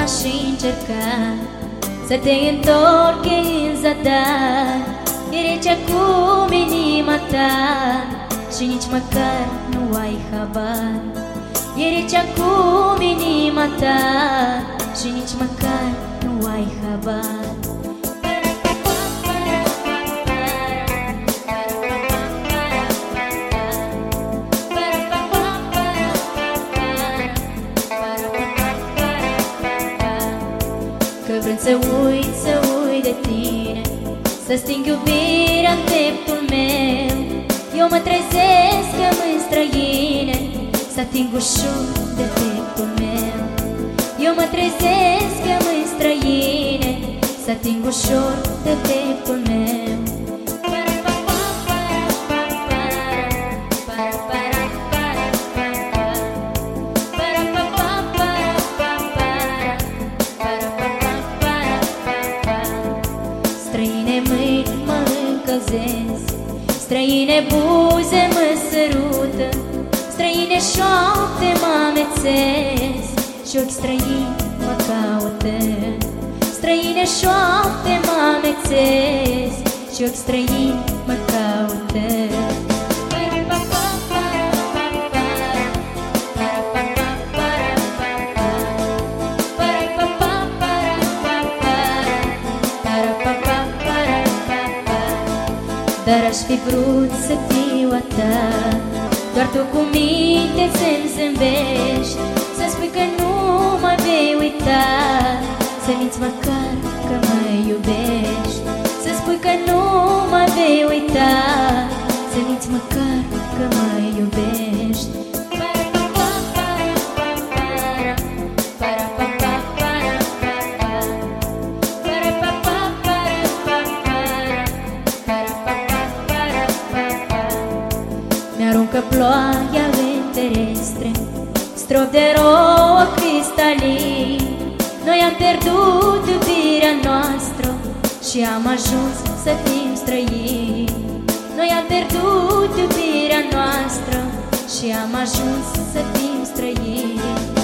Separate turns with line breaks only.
aș încerca să te întorc în zadar. E rece acum inima ta și nici măcar nu ai habar. E rece acum inima ta și nici măcar nu ai habar. Că vrând să uit de tine, să sting iubirea în pieptul meu, eu mă trezesc că mă străine, să ating ușor de pieptul meu. Eu mă trezesc că mă străine, să ating ușor de pieptul meu. Străine mâini mă încălzesc, străine buze mă sărută, străine șoapte mă amețesc și ochi străini mă caută. Străine șoapte mă amețesc și ochi străini mă caută. Dar aș fi vrut să fiu a ta, doar tu cu minte să-mi zâmbești, să spui că nu mă vei uita, să minți măcar că mă iubești. Să spui că nu mă vei uita, să minți măcar că mă iubești. Mi-aruncă ploaia în terestre, strop de rouă cristalin. Noi am pierdut iubirea noastră și am ajuns să fim străini. Noi am pierdut iubirea noastră și am ajuns să fim străini.